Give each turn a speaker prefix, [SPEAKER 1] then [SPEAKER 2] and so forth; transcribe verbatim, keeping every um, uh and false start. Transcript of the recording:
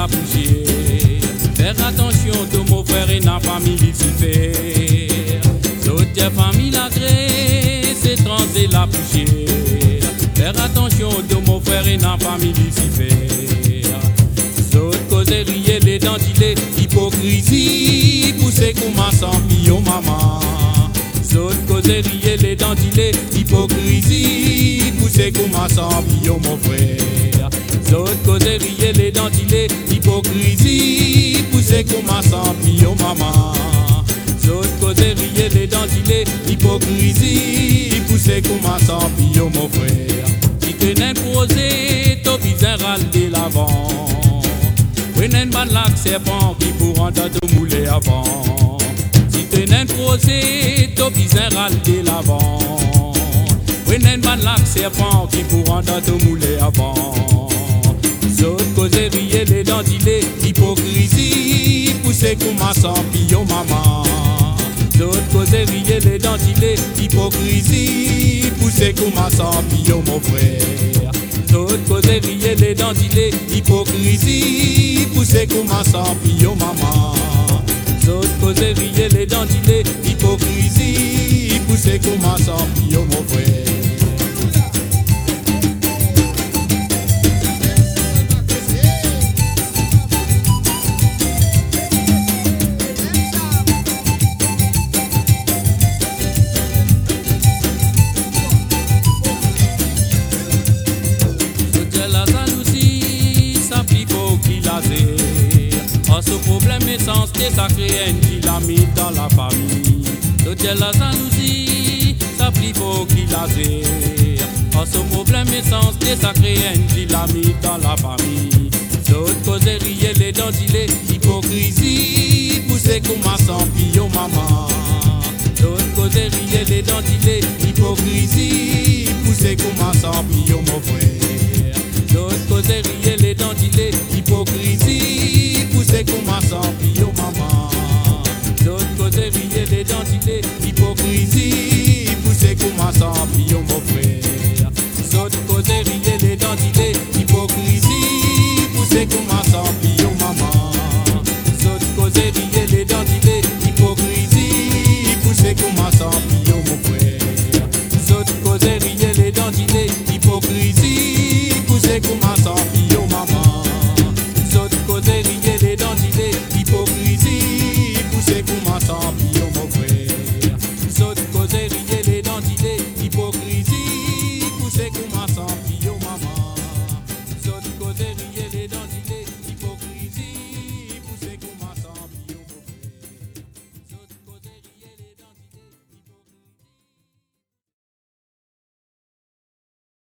[SPEAKER 1] la poussière. Faire attention de mon frère et la famille Lucifer. Toute famille la gré, c'est transer la poussière. Faire attention de mon frère et la famille Lucifer. Saute causerie, les dentilés, hypocrisie, poussez comme un sang, pio maman. Saute causerie, les dentilés, hypocrisie, poussez comme un sang, pio mon frère. Saute causerie, les dentilés, hypocrisie, poussez comme un sang, pio maman. Saute causerie, les dentilés, hypocrisie, poussez comme un sang, pio mon frère. Si tu n'es posé, t'as besoin râler l'avant. Prenez une balle lac serpent qui pour en te mouler avant. Si tu n'es posé, t'as besoin râler l'avant. Prenez une balle lac serpent qui pour en te mouler avant. Saute causerie, les dentilés, hypocrisie, poussez comme un sang, pio maman. Saute causerie, les dentilés, hypocrisie, poussez comme un sang, pio mon frère. Saute causerie, les dentilés, hypocrisie, poussez comme un sang, pio maman. Saute causerie, les dentilés, hypocrisie, poussez comme un sang, pio mon frère. Oh, ce problème est censé sacré qui l'a mis dans la famille. Toute la jalousie, ça plie pour qui l'a zé. Oh, ce problème est censé sacré qui l'a mis dans la famille. Saute causerie, les dentilés, hypocrisie, poussez comme un sang, pio maman. Saute causerie, les dentilés, hypocrisie, poussez comme un sang, pio mon frère. Saute causerie, les dentilés, hypocrisie, poussez comme un sang, pio maman. Saute causerie, les dentilés, hypocrisie, poussez comme un sang, pio mon frère.